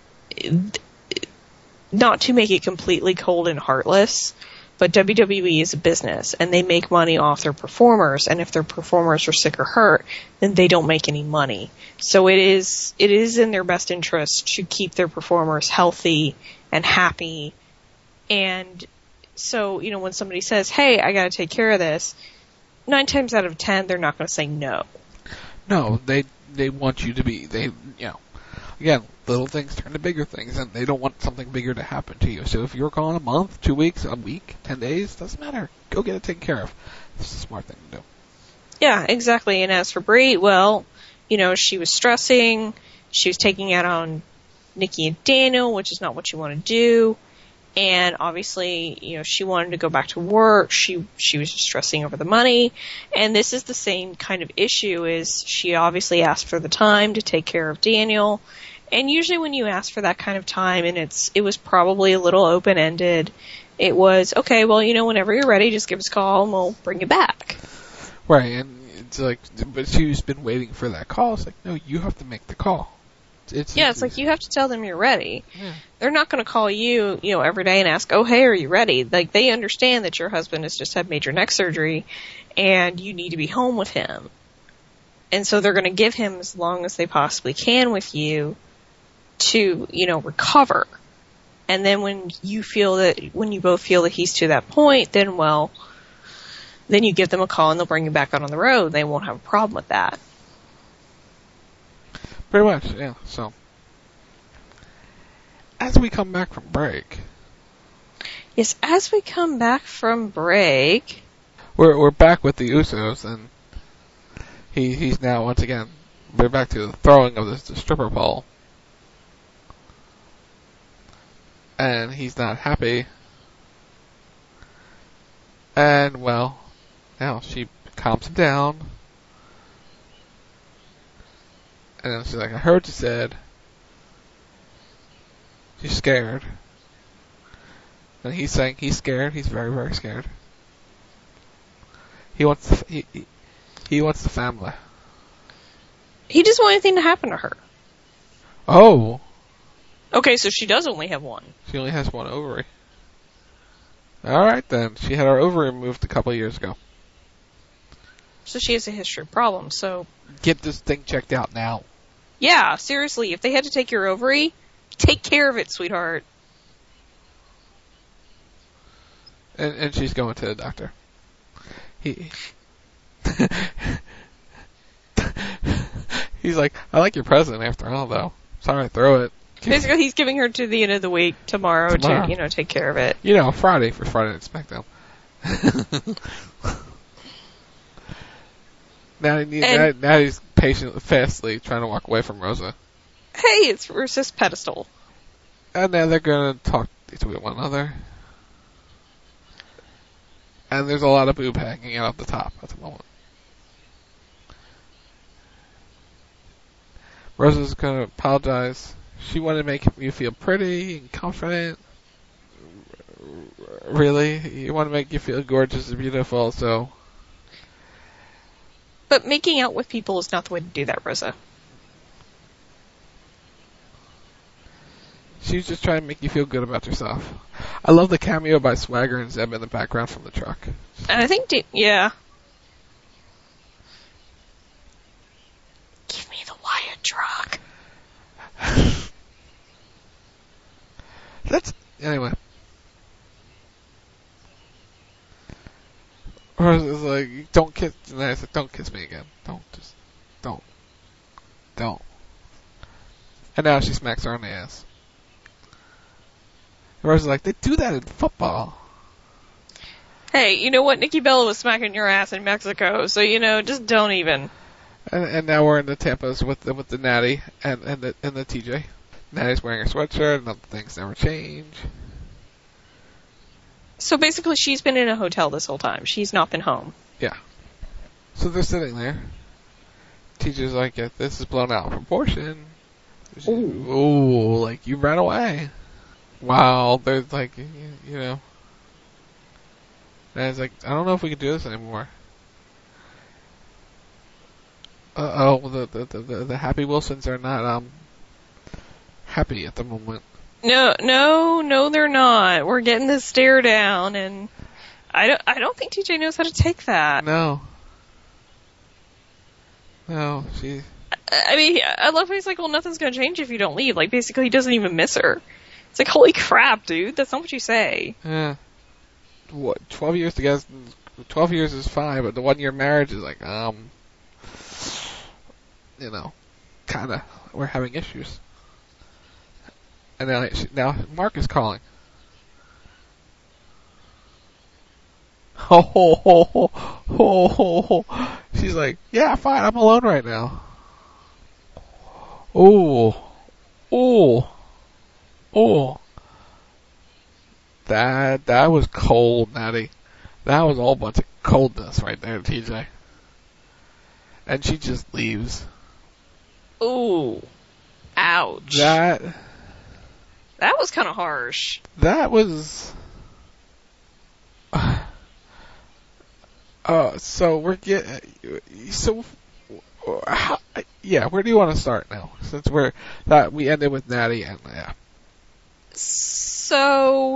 not to make it completely cold and heartless, but W W E is a business, and they make money off their performers, and if their performers are sick or hurt, then they don't make any money. So it is, it is in their best interest to keep their performers healthy and happy. And so, you know, when somebody says, hey, I gotta take care of this, nine times out of ten, they're not gonna say no. No, they, they want you to be, they, you know, again, little things turn to bigger things, and they don't want something bigger to happen to you. So if you're calling a month, two weeks, a week, ten days, doesn't matter. Go get it taken care of. It's a smart thing to do. Yeah, exactly. And as for Brie, well, you know, she was stressing. She was taking out on Nikki and Daniel, which is not what you want to do. And obviously, you know, she wanted to go back to work. She she was just stressing over the money. And this is the same kind of issue, is she obviously asked for the time to take care of Daniel. And usually when you ask for that kind of time, and it's it was probably a little open-ended, it was, okay, well, you know, whenever you're ready, just give us a call and we'll bring you back. Right, and it's like, but she's been waiting for that call. It's like, no, you have to make the call. It's, it's yeah, it's like you have to tell them you're ready. Yeah. They're not going to call you, you know, every day and ask, oh, hey, are you ready? Like, they understand that your husband has just had major neck surgery and you need to be home with him. And so they're going to give him as long as they possibly can with you to, you know, recover. And then when you feel that, when you both feel that he's to that point, then, well, then you give them a call and they'll bring you back out on the road. They won't have a problem with that. Pretty much, yeah. So, as we come back from break. Yes, as we come back from break. We're, we're back with the Usos, and he he's now once again we're back to the throwing of this the stripper pole, and he's not happy. And well, now she calms him down, and then she's like, "I heard what you said." She's scared, and he's saying he's scared. He's very very scared. He wants the, he, he he wants the family. He doesn't want anything to happen to her. Oh. Okay, so she does only have one. She only has one ovary. Alright then. She had her ovary removed a couple of years ago. So she has a history of problems, so... Get this thing checked out now. Yeah, seriously, if they had to take your ovary, take care of it, sweetheart. And, and she's going to the doctor. He... He's like, I like your present after all, though. Sorry I throw it. Basically, he's giving her to the end of the week tomorrow, tomorrow. to, you know, take care of it. You know, Friday for Friday Night SmackDown. now, he needs, now, now he's patiently, fastly trying to walk away from Rosa. Hey, it's Ruse's pedestal. And now they're going to talk to one another. And there's a lot of boob hanging out at the top at the moment. Rosa's going to apologize. She wanted to make you feel pretty and confident. Really? You want to make you feel gorgeous and beautiful, so... But making out with people is not the way to do that, Rosa. She's just trying to make you feel good about yourself. I love the cameo by Swagger and Zeb in the background from the truck. And I think, yeah. Give me the Wyatt truck. That's anyway. Rosa's like, don't kiss. And I said, don't kiss me again. Don't just, don't, don't. And now she smacks her on the ass. And Rosa's like, they do that in football. Hey, you know what? Nikki Bella was smacking your ass in Mexico, so you know, just don't even. And, and now we're in the Tampas with the with the Natty and and the and the T J. Natty's wearing a sweatshirt, and other things never change. So basically, she's been in a hotel this whole time. She's not been home. Yeah. So they're sitting there. T J's like, yeah, this is blown out of proportion. Ooh. Ooh, like you ran away. Wow, there's like, you, you know. And it's like, I don't know if we can do this anymore. Uh oh, the, the the the Happy Wilsons are not um happy at the moment. No, no, no, they're not. We're getting this stare down, and I don't, I don't think T J knows how to take that. No. No, she. I mean, I love how he's like, well, nothing's gonna change if you don't leave. Like, basically, he doesn't even miss her. It's like, holy crap, dude, that's not what you say. Yeah. What? Twelve years together. Twelve years is fine, but the one year marriage is like, um, you know, kind of. We're having issues. And now, now Mark is calling. Ho ho ho ho ho ho ho. She's like, yeah, fine, I'm alone right now. Ooh, ooh, ooh. That that was cold, Natty. That was a whole bunch of coldness right there, T J. And she just leaves. Ooh, ouch. That. That was kind of harsh. That was. Uh, uh, so we're getting. So, uh, how, yeah. Where do you want to start now? Since we're that we ended with Natty and yeah. So.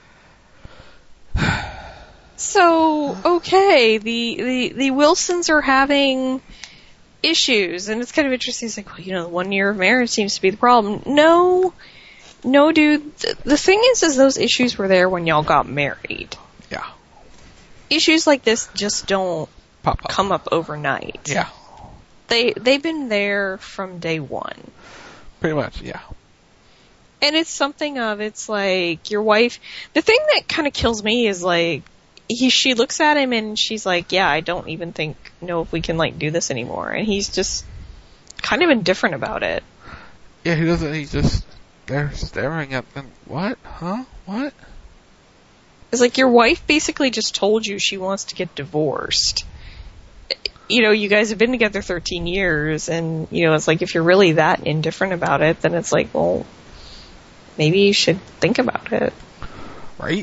So okay, the the the Wilsons are having issues, and it's kind of interesting. It's like, well, you know, the one year of marriage seems to be the problem. No. No, dude, the thing is, is those issues were there when y'all got married. Yeah. Issues like this just don't Pop up. come up overnight. Yeah. They, they've been there from day one. Pretty much, yeah. And it's something of, it's like, your wife, the thing that kind of kills me is like, he she looks at him and she's like, yeah, I don't even think know if we can like do this anymore. And he's just kind of indifferent about it. Yeah, he doesn't. He's just there staring at them. What? Huh? What? It's like your wife basically just told you she wants to get divorced. You know, you guys have been together thirteen years, and, you know, it's like if you're really that indifferent about it, then it's like, well, maybe you should think about it. Right?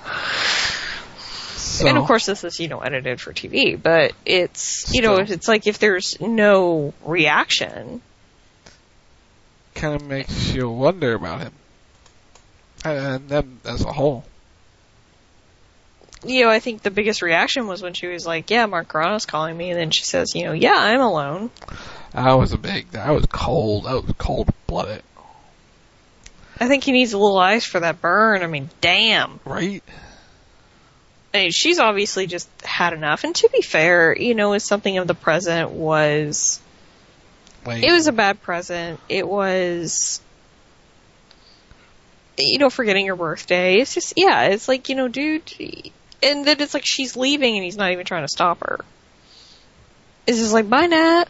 So, and of course this is, you know, edited for T V, but it's, you know, it's like if there's no reaction. Kind of makes you wonder about him. And them as a whole. You know, I think the biggest reaction was when she was like, yeah, Mark Carano's calling me, and then she says, you know, yeah, I'm alone. That was a big, that was cold, that was cold-blooded. I think he needs a little ice for that burn. I mean, damn. Right? I mean, she's obviously just had enough, and to be fair, you know, as something of the present was, Wait. it was a bad present. It was, you know, forgetting her birthday. It's just, yeah, it's like, you know, dude, and then it's like she's leaving and he's not even trying to stop her. It's just like, bye, Nat.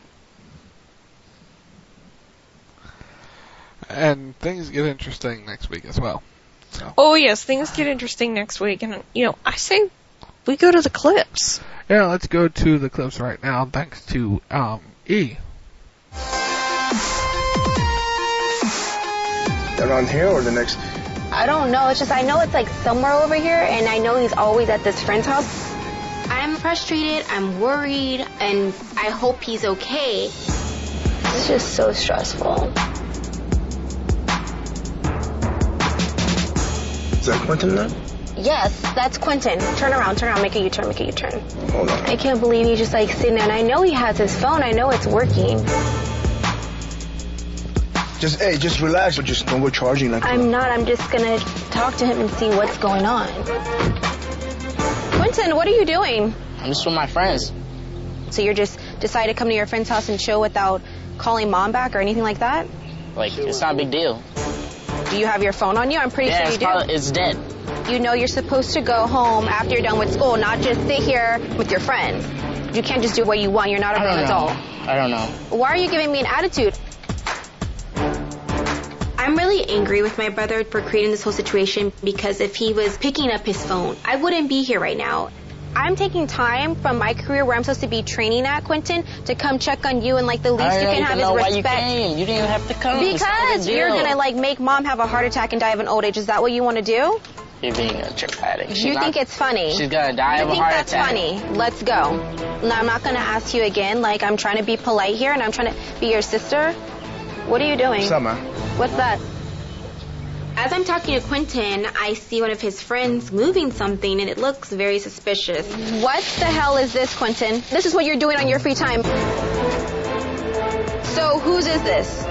And things get interesting next week as well. So. Oh, yes, things get interesting next week. And, you know, I say we go to the clips. Yeah, let's go to the clips right now, thanks to um, E. Around here or the next? I don't know. It's just I know it's like somewhere over here, and I know he's always at this friend's house. I'm frustrated, I'm worried, and I hope he's okay. It's just so stressful. Is that Quentin then? Yes, that's Quentin. Turn around, turn around, make a U-turn, make a U-turn. Hold on. I can't believe he's just like sitting there, and I know he has his phone. I know it's working. Just, hey, just relax, but just don't go charging like I'm not. I'm just gonna talk to him and see what's going on. Quentin, what are you doing? I'm just with my friends. So you're just decided to come to your friend's house and chill without calling mom back or anything like that? Like, it's not a big deal. Do you have your phone on you? I'm pretty yeah, sure you it's do. Probably, it's dead. You know you're supposed to go home after you're done with school, not just sit here with your friends. You can't just do what you want. You're not a grown adult. I don't know. Why are you giving me an attitude? I'm really angry with my brother for creating this whole situation because if he was picking up his phone, I wouldn't be here right now. I'm taking time from my career where I'm supposed to be training at, Quentin, to come check on you, and like the least I you don't can even have know is why respect. You came. You didn't even have to come. Because you're gonna like make mom have a heart attack and die of an old age. Is that what you want to do? You're being a dramatic. You think it's funny? She's gonna die you of a heart attack. attack. You think that's funny? Let's go. Now I'm not gonna ask you again. Like I'm trying to be polite here, and I'm trying to be your sister. What are you doing? Summer. What's that? As I'm talking to Quentin, I see one of his friends moving something, and it looks very suspicious. What the hell is this, Quentin? This is what you're doing on your free time. So, whose is this?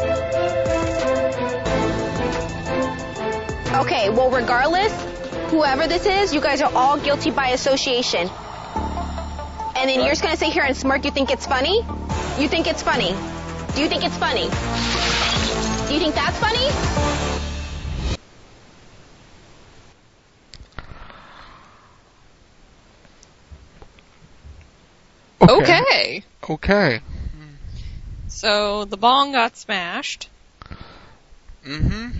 Okay, well, regardless, whoever this is, you guys are all guilty by association. And then you're just going to sit here and smirk. You think it's funny? You think it's funny? Do you think it's funny? Do you think that's funny? Okay. Okay. So the bong got smashed. Mm-hmm.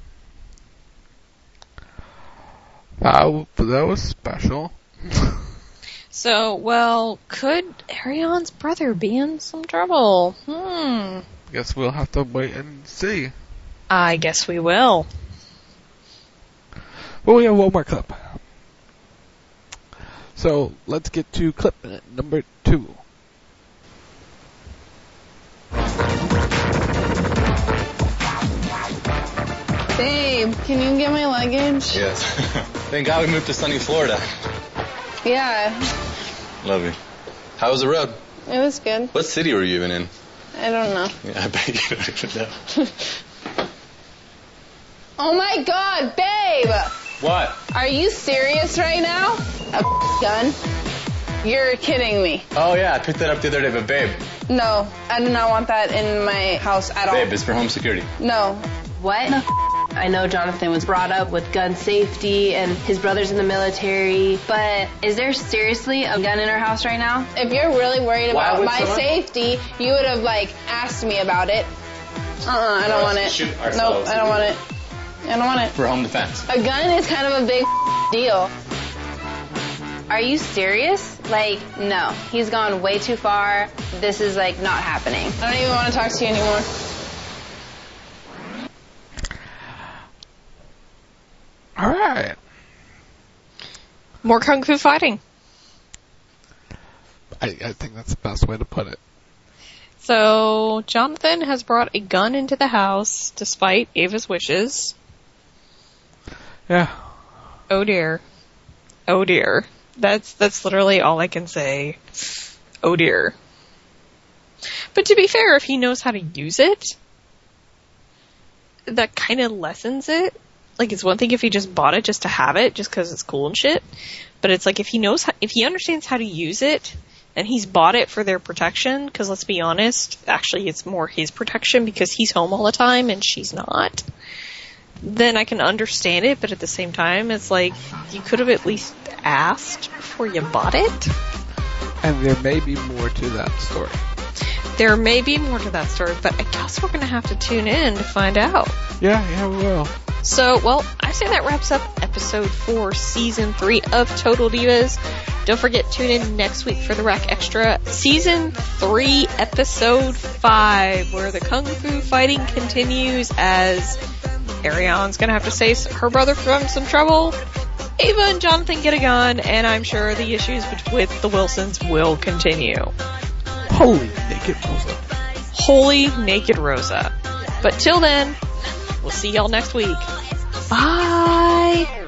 Wow, that was special. So, well, could Arion's brother be in some trouble? Hmm. Guess we'll have to wait and see. I guess we will. Well, we have one more clip. So, let's get to clip number two. Babe, can you get my luggage? Yes. Thank God we moved to sunny Florida. Yeah. Love you. How was the road? It was good. What city were you even in? I don't know. Yeah, I bet you don't even know. Oh my God, babe! What? Are you serious right now? A gun? You're kidding me. Oh yeah, I picked that up the other day, but babe. No, I do not want that in my house at all. Babe, it's for home security. No. What? No, I know Jonathan was brought up with gun safety and his brother's in the military, but is there seriously a gun in our house right now? If you're really worried Why about would my someone- safety, you would have, like, asked me about it. Uh-uh, I don't want it. Shoot Nope, ourselves. I don't want it. I don't want it. For home defense. A gun is kind of a big deal. Are you serious? Like, no. He's gone way too far. This is, like, not happening. I don't even want to talk to you anymore. Alright. More kung fu fighting. I, I think that's the best way to put it. So, Jonathan has brought a gun into the house despite Ava's wishes. Yeah. Oh dear. Oh dear. That's, that's literally all I can say. Oh dear. But to be fair, if he knows how to use it, that kind of lessens it. Like, it's one thing if he just bought it just to have it, just because it's cool and shit. But it's like, if he knows how, if he understands how to use it, and he's bought it for their protection, because let's be honest, actually it's more his protection because he's home all the time and she's not, then I can understand it, but at the same time, it's like, you could have at least asked before you bought it. And there may be more to that story. There may be more to that story, but I guess we're going to have to tune in to find out. Yeah, yeah, we will. So, well, I say that wraps up episode four, season three of Total Divas. Don't forget, tune in next week for the Rack Extra, season three, episode five, where the Kung Fu fighting continues as Ariane's gonna have to save her brother from some trouble. Ava and Jonathan get a gun, and I'm sure the issues with the Wilsons will continue. Holy naked Rosa. Holy naked Rosa. But till then, we'll see y'all next week. Bye!